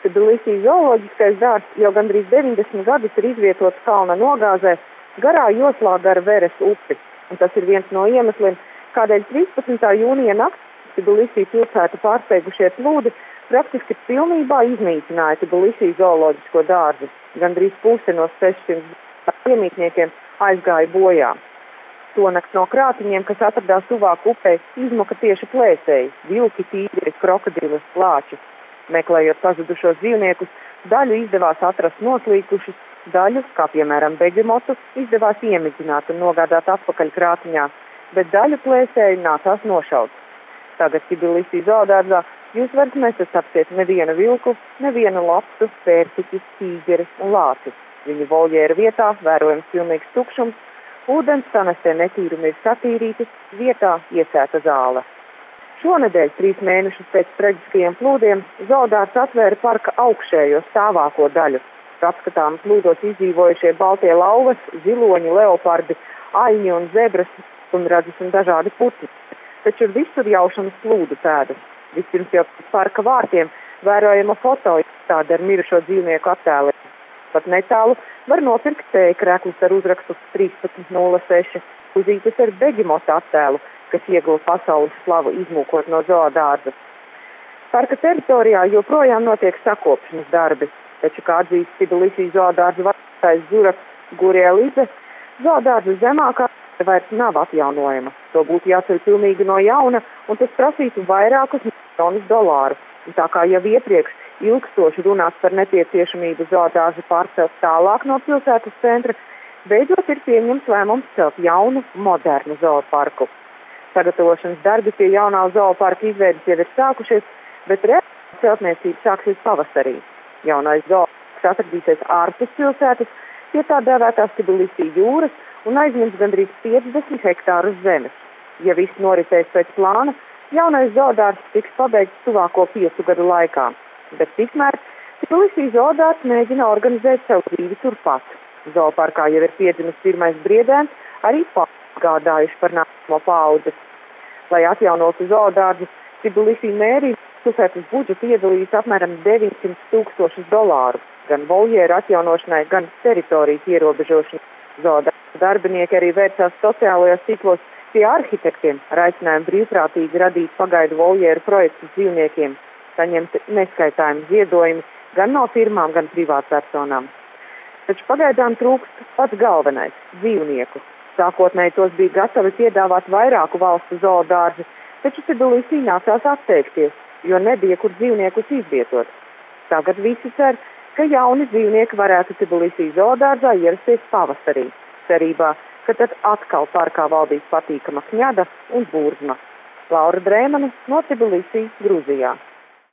Tbilisī zooloģiskais dārzs jau gandrīz 90 gadus ir izvietots kalna nogāzē garā joslā gar Veres upi. Un tas ir viens no iemesliem, kādēļ 13. jūnija naktī Tbilisī pilsētu pārsteigušie plūdi praktiski pilnībā iznīcināja Tbilisī zooloģisko dārzu. Gandrīz puse no 600 iemītniekiem aizgāja bojā. Tonakt no krātiņiem, kas atradās tuvāk upei, izmuka tieši plēsēji – vilki, tīgri, krokodili, lāči. Meklējot pazudušos dzīvniekus, daļu izdevās atrast noslīkušus, daļu, kā piemēram begemotu, izdevās iemidzināt un nogādāt atpakaļ krātiņā, bet daļu plēsēju nācās nošaut. Tagad Tbilisī zoodārzā jūs vairs nesastapsiet nevienu vilku, nevienu lapsu, pērtiķi, tīgeri un lāci. Viņu voljēra vietā vērojams pilnīgs tukšums, ūdens sanastie netīrumi ir satīrīti, vietā iesēta zāle. Šonedēļ, 3 mēnešus pēc traģiskajiem plūdiem, zoodārzs atvēra parka augšējo stāvāko daļu. Apskatām plūdos izdzīvojušie baltie lauvas, ziloņi, leopardi, aļņi un zebras, sunradzes un dažādi putni. Taču visur jaušanas plūdu pēdas. Vispirms jau parka vārtiem vērojama fotoizstāde ar mirušo dzīvnieku attēliem. Pat netālu var nopirkt tējkreklis ar uzrakstu 1306, uzītes ar begemota attēlu, kas ieguva pasaules slavu izmūkot no zoodārza. Parka teritorijā joprojām notiek sakopšanas darbi, taču, kā atzīst Tbilisī zoodārza vadītājs Zurabs Gurielidze, zoodārza zemākā vairs nav atjaunojama. To būtu jāceļ pilnīgi no jauna, un tas prasītu vairākus miljonus dolāru. Un tā kā jau iepriekš ilgstoši runāts par nepieciešamību zoodārzu pārcelt tālāk no pilsētas centra, beidzot ir pieņemts lēmums celt jaunu, modernu zooparku. Sagatavošanas darbi pie jaunā zooparka izveidas jau ir sākušies, bet reāla celtniecība sāksies pavasarī. Jaunais zooparks atradīsies ārpus pilsētas, pie tā dēvētās Tbilisī jūras un aizņems gandrīz 50 hektārus zemes. Ja viss noritēs pēc plāna, jaunais zoodārzs tiks pabeigts tuvāko 5 gadu laikā. Bet tikmēr Tbilisī zoodārzs mēģina organizēt savu dzīvi turpat. Zooparkā jau ir piedzimis pirmais briedēns, arī pārgādājuši par nākamo paaudzes. Lai atjaunotu zoodārzu, Tbilisī mērija pilsētas budžetu iedalījis apmēram $900 000 gan voljēra atjaunošanai, gan teritorijas ierobežošanai. Zoodārza darbinieki arī vērsās sociālajos tīklos pie arhitektiem ar aicinājumu brīvprātīgi radīt pagaidu voljēru projektus dzīvniekiem, saņemt neskaitājumu ziedojumu gan no firmām, gan privātpersonām. Taču pagaidām trūkst pats galvenais – dzīvnieku. Sākotnēji tos bija gatavi piedāvāt vairāku valstu zoodārzi, taču Tbilisī nācās atteikties, jo nebija kur dzīvniekus izvietot. Tagad visi cer, ka jauni dzīvnieki varētu Tbilisī zoodārzā ierasties pavasarī, cerībā, ka tad atkal parkā valdīs patīkama kņada un burzma. Laura Drēmane no Tbilisī, Gruzijā.